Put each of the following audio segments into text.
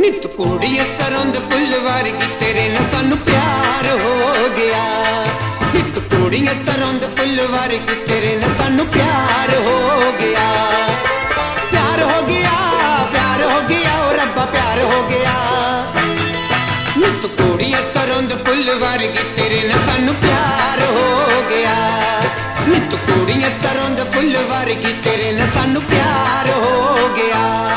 ਨਿਤ ਕੁੜੀਏ ਸਰੋਂ ਦੇ ਫੁੱਲ ਵਰਗੀ ਤੇਰੇ ਨਾਲ ਸਾਨੂੰ ਪਿਆਰ ਹੋ ਗਿਆ। ਨਿਤ ਕੁੜੀਏ ਸਰੋਂ ਦੇ ਫੁੱਲ ਵਰਗੀ ਤੇਰੇ ਨਾਲ ਸਾਨੂੰ ਪਿਆਰ ਹੋ ਗਿਆ। ਪਿਆਰ ਹੋ ਗਿਆ, ਪਿਆਰ ਹੋ ਗਿਆ, ਓ ਰੱਬਾ ਪਿਆਰ ਹੋ ਗਿਆ। ਨਿਤ ਕੁੜੀਏ ਸਰੋਂ ਦੇ ਫੁੱਲ ਵਰਗੀ ਤੇਰੇ ਨਾਲ ਸਾਨੂੰ ਪਿਆਰ ਹੋ ਗਿਆ। ਨਿਤ ਕੁੜੀਏ ਸਰੋਂ ਦੇ ਫੁੱਲ ਵਰਗੀ ਤੇਰੇ ਨਾਲ ਸਾਨੂੰ ਪਿਆਰ ਹੋ ਗਿਆ।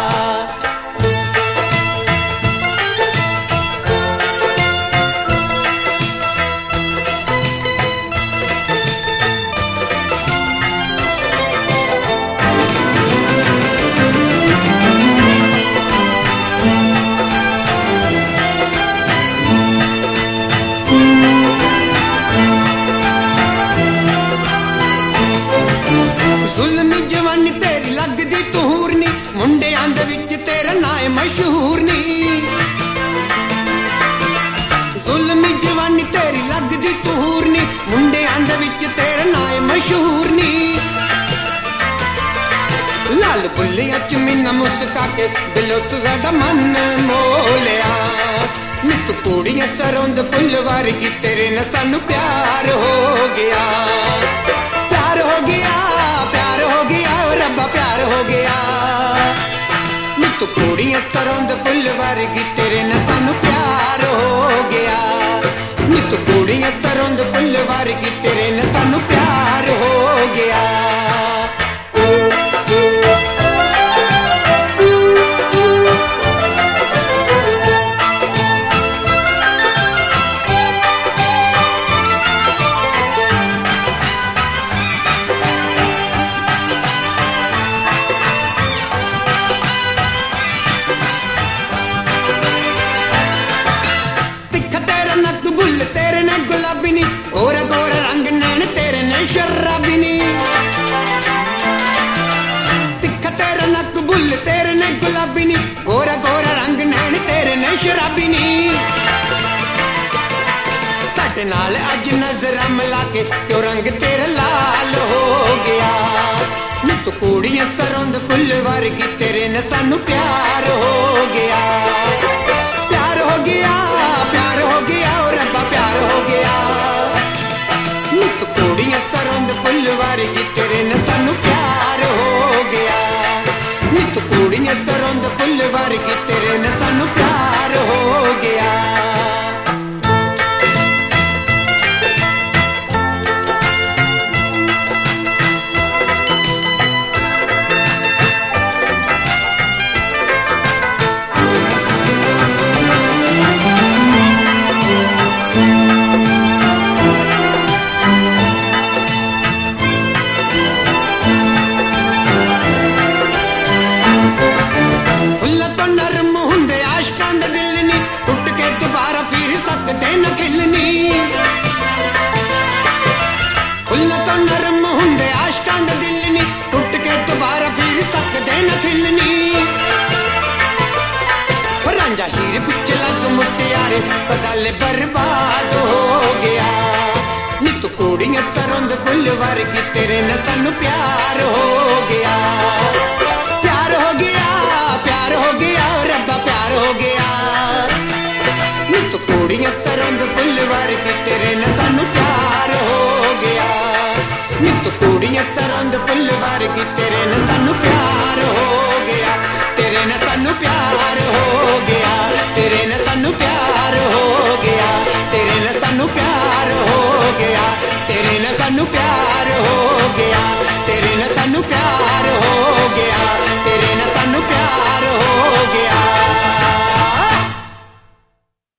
ਜ਼ੁਲਮੀ ਜਵਾਨੀ ਤੇਰੀ ਲੱਗਦੀ ਤੂਰ ਨੀ, ਮੁੰਡਿਆਂ ਦੇ ਵਿੱਚ ਤੇਰਾ ਨਾਂ ਏ ਮਸ਼ਹੂਰ ਨੀ। ਜ਼ੁਲਮੀ ਜਵਾਨੀ ਤੇਰੀ ਲੱਗਦੀ ਤੂਰ ਨੀ, ਮੁੰਡਿਆਂ ਦੇ ਵਿੱਚ ਤੇਰਾ ਨਾਂ ਏ ਮਸ਼ਹੂਰ ਨੀ। ਲਾਲ ਬੁੱਲੀਆਂ ਚ ਮੀਨਾ ਮੁਸਕਾ ਕੇ ਦਿਲੋਂ ਤੁਹਾਡਾ ਮਨ ਮੋਹ ਲਿਆ। ਨਿਤ ਕੁੜੀਆਂ ਸਰੋਂ ਦੇ ਫੁੱਲ ਵਰਗੀ ਤੇਰੇ ਨਾਲ ਸਾਨੂੰ ਪਿਆਰ ਹੋ ਗਿਆ। ਪਿਆਰ ਹੋ ਗਿਆ, ਪਿਆਰ ਹੋ ਗਿਆ, ਓ ਰੱਬਾ ਪਿਆਰ ਹੋ ਗਿਆ। ਨਿਤ ਕੁੜੀਆਂ ਸਰੋਂ ਦੇ ਫੁੱਲ ਵਰਗੀ ਤੇਰੇ ਨਾਲ ਸਾਨੂੰ ਪਿਆਰ ਹੋ ਗਿਆ। ਨਿਤ ਕੁੜੀਆਂ ਸਰੋਂ ਦੇ ਫੁੱਲ ਵਰਗੀ ਤੇਰੇ ਨਾਲ ਸਾਨੂੰ ਪਿਆਰ ਹੋ ਗਿਆ। तेरे ने गुलाबी नी, गोरा गोरा रंग नैन तेरे ने शराबी नी। तिखा तेरा नक बुल तेरे ने गुलाबी नी, गोरा गोरा रंग नैन तेरे ने शराबी नी। साडे नाल अज नजरां मिला के क्यों रंग तेरा लाल हो गया। नित कुड़ियां सरों दे फुल वर्गी तेरे ने सानू प्यार हो गया। प्यार हो गया, प्यार हो गया, ओ रब्बा प्यार हो गया। नित कुड़ियां सरों दे फुल वर्गी तेरे ने सानू प्यार हो गया। नित कुड़ियां सरों दे फुल वर्गी तेरे ने सानू प्यार हो गया। नरम हुंदे आशकां दे दिल नी, टुट के दोबारा फिर सकदे न खिलनी। रांझा हीर पिछ लग मुटियारे सदाले बर्बाद हो गया। नित कुड़ियां सरों दे फुल वर्गी तेरे नाल सानू प्यार हो गया। प्यार हो गया, प्यार हो गया, रब्बा प्यार हो गया। नित कुड़ियां सरों दे फुल वर्गी तेरे नाल सानू प्यार हो गया। नित कुड़ियां सरों दे फुल वर्गी तेरे नाल सानू प्यार हो गया। तेरे नाल सानू प्यार हो गया। तेरे नाल सानू प्यार हो गया। तेरे नाल सानू प्यार हो गया। तेरे नाल सानू प्यार हो गया। तेरे नाल सानू प्यार हो गया।